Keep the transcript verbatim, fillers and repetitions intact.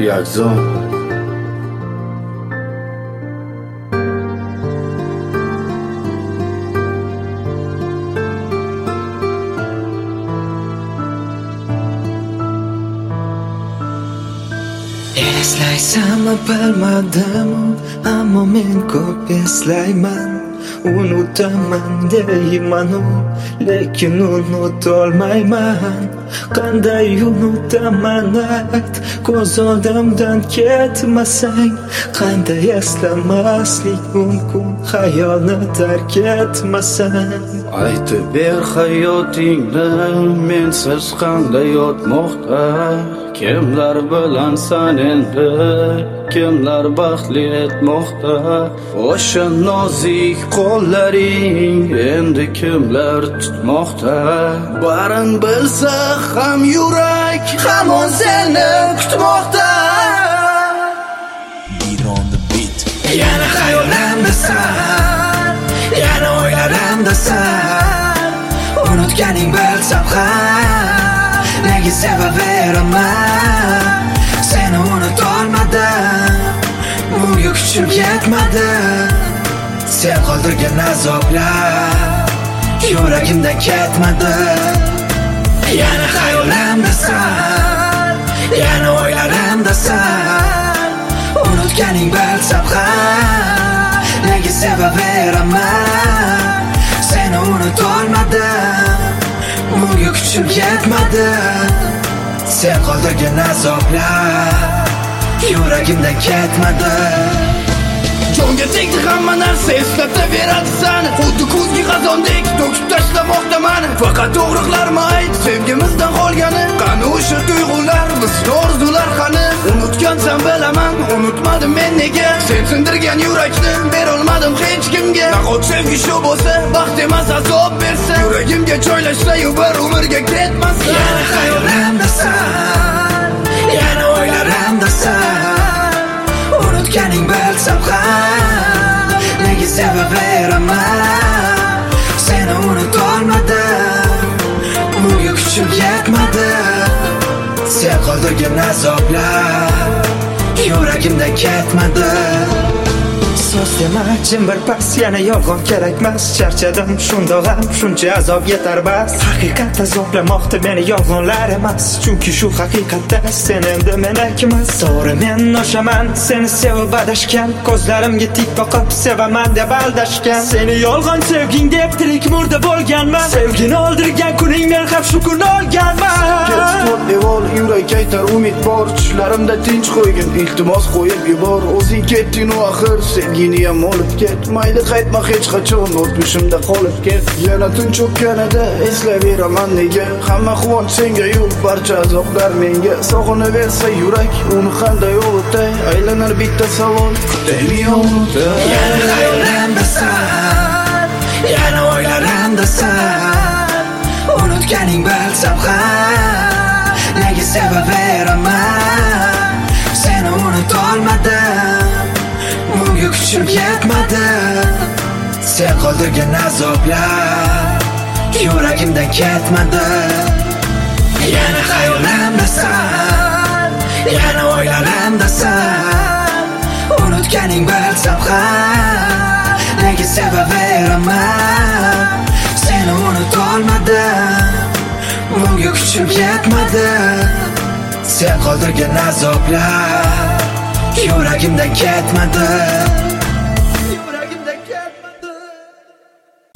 Yakzon. Eslaysanmi bilmadim, ammo men ko'p eslayman. Unutaman deymanu, lekin unutolmayman. Qanday unutaman ayt, ko'z oldimdan ketmasang. Qanday eslamaslik mumkin, xayolni tark etmasang. Aytib ber hayotingni, mensiz qanday o'tmoqda. Kimlar bilan san endi, kimlar baxtli etmoqda. O'sha nozik qo'llaring endi kimlar tutmoqda. Barin bilsa ham yurak hamon seni kutmoqda. Yana xayolimdasan, yana o'ylarimdasan. Unutganing bilsam ham, nega sevaveraman. Seni unutolmadim, bunga kuchim yetmadi. Sen qoldirgan azoblar yuragimdan ketmadi. Yana xayolimdasan, yana o'ylarimdasan. Unutganing bilsam ham, nega sevaveraman. Seni unutolmadim, bunga kuchim yetmadi. Sen qoldirgan azoblar yuragimdan ketmadi. Jonga tegdi hamma narsa, eslataveradi sani. Xuddi kuzgi xazondek to'kib tashlamoqda mani. Faqat to'g'riqlarmi ayt, sevgimizdan qolgani. Qani o'sha tuyg'ular, bizning orzular qani. Unutgansan bilaman, unutmadim men nega. Sen sindirgan yurakni berolmadim hech kimga. Nahot sevgi shu bo'lsa, baxt emas azob bersa. Yuragimga joylashsa-yu bir umrga ketmasa. Yana xayolimdasan, yana o'ylarimdasan. Unutganing bilsam ham, nega sevaveraman. Seni unutolmadim, bunga kuchim yetmadi. Sen qoldirgan azoblar yuragimdan ketmadi. So'z demachim bir pas, yana yolg'on kerakmas. Charchadim shundoq ham, shuncha azob yetar bas. Haqiqat azoblamoqda meni yolg'onlar emas. Chunki shu haqiqatda sen endi menak emas. To'g'ri men noshaman, seni sevib adashgan. Ko'zlarimga tik boqib sevaman deb aldashgan. Seni yolg'on sevging deb tirik murda bo'lganman. Sevgini oldirgan kuning men ham shu kun olganman. Ketdi devor, yurak aytar umid bor. Tushlarimda tinch qo'ygin, iltimos qo'yib yubor. O'zing ketding u axir, sevgini ham olib ket. Mayli qaytma hech qachon, o'tmishimda qolib ket. Yana tun cho'kkanida eslayveraman nega. Hamma quvonch senga yu barcha azoblar menga. Sog'inaversa yurak, uni qanday ovutay. Aylanar bitta savol, kutaymi unutay. Yana xayolimdasan, yana o'ylarimdasan. Unutganing bilsam ham, nega sevaveraman. Seni unutolmadim, bunga kuchim yetmadi. Sen qoldirgan azoblar yuragimdan ketmadi. Yana xayolimdasan, yana o'ylarimdasan. Unutganing bilsam ham, nega sevaveraman. Seni unutolmadim, bunga kuchim yetmadi. Sen qoldirgan azoblar yuragimdan ketmadi.